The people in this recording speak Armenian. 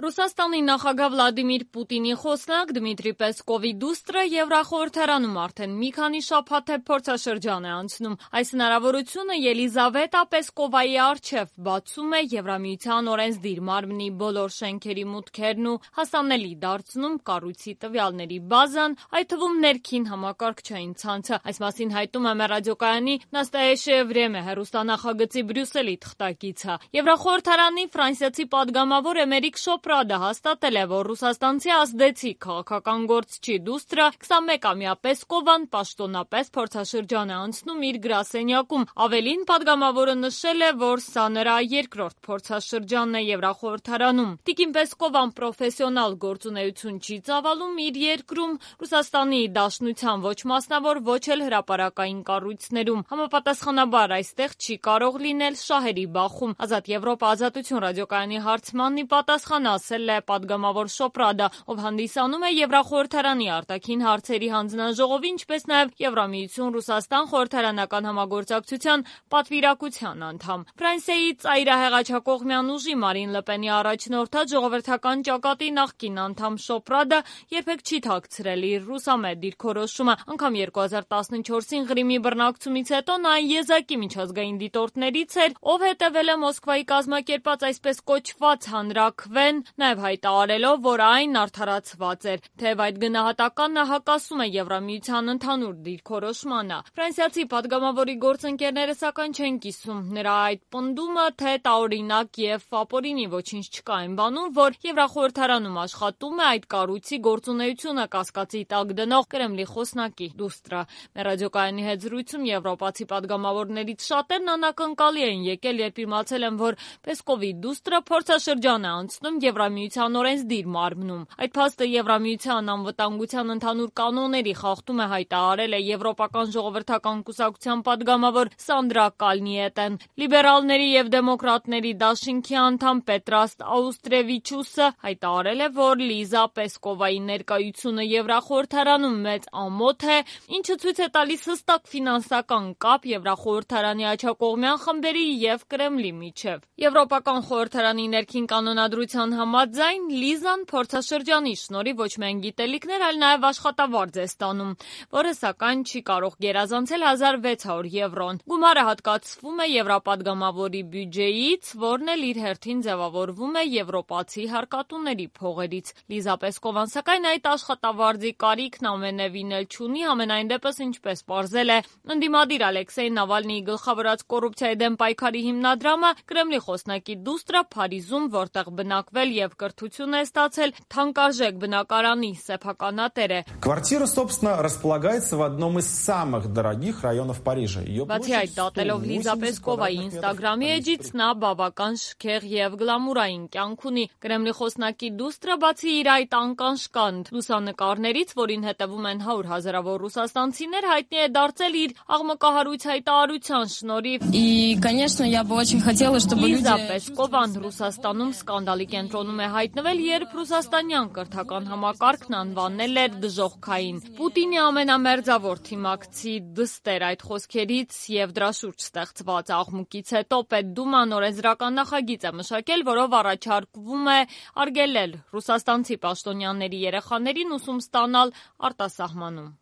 Ռուսաստանի նախագահ Վլադիմիր Պուտինի խոսնակ Դմիտրի Պեսկովի դուստրը Եվրախորհրդարանում արդեն մի քանի շաբաթ է փորձաշրջան է անցնում։ Այս հնարավորությունը Ելիզավետա Պեսկովայի առջև բացում է Եվրամիության օրենսդիր մարմնի բոլոր շենքերի մուտքերն ու հասանելի դարձնում կառույցի տվյալների բազան, այդ թվում ներքին համակարգչային ցանցը։ Այս մասին հայտնում է մեր ռադիոկայանի «Նաստայեշե վրեմե» հեռուստանախագծի Բրյուսելի թղթակիցը։ Եվրախորհրդարանի ֆրանսիացի падգամավոր Էմերիկ Շոպրադը հաստատել է, որ ռուսաստանցի ազդեցիկ քաղաքական գործչի դուստրը 21-ամյա Պեսկովան պաշտոնապես փորձաշրջան է անցնում իր գրասենյակում։ Ավելին, падգամավորը նշել է, որ սա նրա երկրորդ փորձաշրջանն է Եվրախորհրդարանում։ Տիկին Պեսկովան պրոֆեսիոնալ գործունեություն չի ծավալում իր երկրում, Ռուսաստանի Դաշնության ոչ մասնավոր, ոչ էլ հրապարակային կառույցներում։ Համապատասխանաբար այստեղ չի կարող լինել շահերի բախում։ Ազատ Եվրոպա ազատություն ռադիոկայանի հարցմանն ի պատասխան ասել է падգամավոր Շոպրադը, ով հանդիսանում է Եվրախորհրդարանի արտաքին հարցերի հանձնաժողովի, ինչպես նաև Եվրամիություն-Ռուսաստան խորհրդարանական համագործակցության պատվիրակության անդամ։ Ֆրանսիայի ծայրահեղաչակողմյան ուժի Մարին Լը Պենի առաջնորդած ժողովրդական ճակատի նախկին անդամ Շոպրադը երբեք չի թաքցրել իր ռուսամետ դիրքորոշումը։ Անգամ 2014-ին Ղրիմի բռնակցումից հետո նա եզակի միջազգային դիտորդներից էր, ով հետևել է Մոսկվայի կազմակերպած այսպես կոչված հանրաքվեն, նաև հայտարարելով, որ այն արդարացված էր, թեև այդ գնահատականը հակասում է Եվրամիության ընդհանուր դիրքորոշմանը։ Ֆրանսիացի падգամավորի գործընկերները սակայն չեն կիսում նրա այդ պնդումը, թե տարօրինակ եւ ապօրինի ոչինչ չկա այն բանում, որ Եվրախորհրդարանում աշխատում է այդ կառույցի գործունեությունը կասկածի տակ դնող Կրեմլի խոսնակի դուստրը։ Մեր ռադիոկայանի հետ զրույցում եվրոպացի падգամավորներից շատերն անակնկալի են եկել, երբ իմացել են, որ Պեսկովի դուստրը փորձաշրջան է անցնում Եվրամիության օրենսդիր մարմնում։ Այդ փաստը Եվրամիության անվտանգության ընդհանուր կանոնների խախտում է, հայտարարել է Եվրոպական ժողովրդական կուսակցության падգամավոր Սանդրա Կալնիետեն։ Լիբերալների եւ դեմոկրատների դաշինքի անդամ Պետրաստ Աուստրևիչուսը հայտարարել է, որ Լիզա Պեսկովայի ներկայությունը Եվրախորհրդարանում մեծ ամոթ է, ինչը ցույց է տալիս հստակ ֆինանսական կապ Եվրախորհրդարանի աջակողմյան խմբերի եւ Կրեմլի միջև։ Եվրոպական խորհրդարանի ներքին կանոնադրության համաձայն Լիզան փորձաշրջանի շնորհիվ ոչ միայն գիտելիքներ, այլ նաև աշխատավարձ է ստանում, որը սակայն չի կարող գերազանցել 1600 եվրոն։ Գումարը հատկացվում է եվրապադգամավորի բյուջեից, որն էլ իր հերթին ձևավորվում է եվրոպացի հարկատուների փողերից։ Լիզա Պեսկովան սակայն այդ աշխատավարձի կարիքն ամենևին էլ չունի, համենայն դեպս, ինչպես պարզել է ընդդիմադիր Ալեքսեյ Նավալնիի գլխավորած կոռուպցիայի դեմ պայքարի հիմնադրամը, Կրեմլի խոսնակի դուստրը Փարիզում, որտեղ բնակվել եւ կրթություն է ստացել, թանկարժեք բնակարանի սեփականատեր է։ Квартира, собственно, располагается в одном из самых дорогих районов Парижа. Բացի այդ, դատելով Լիզա Պեսկովայի Ինստագրամի էջից, նա բավական շքեղ եւ գլամուրային կյանք ունի։ Կրեմլի խոսնակի դուստրը, բացի իր այդ անկանշկանդ լուսանկարներից, որին հետևում են 100 հազարավոր ռուսաստանցիներ, հայտնի է դարձել իր աղմկահարույց հայտարարության շնորհիվ։ Լիզա Պեսկովան Ռուսաստանում սկանդալի կենտրոնում է հայտնվել, երբ ռուսաստանյան կրթական համակարգն անվանել էր դժոխքային։ Պուտինի ամենամերձավոր թիմակցի դստեր այդ խոսքերից եւ դրա շուրջ ստեղծված աղմուկից հետո Պետդուման օրենսդրական նախագիծ է մշակել, որով առաջարկվում է արգելել ռուսաստանցի պաշտոնյաների երեխաներին ուսում ստանալ արտասահմանում։